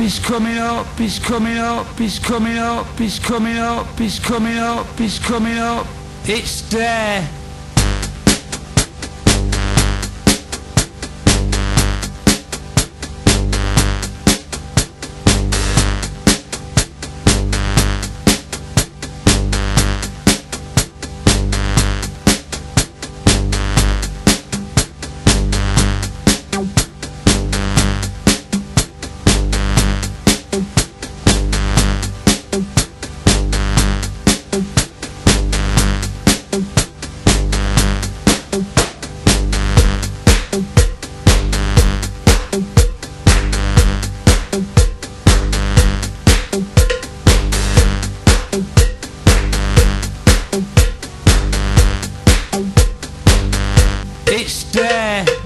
it's coming up, it's coming up, it's coming up, it's coming up, it's coming up, it's coming up. It's there. It's there.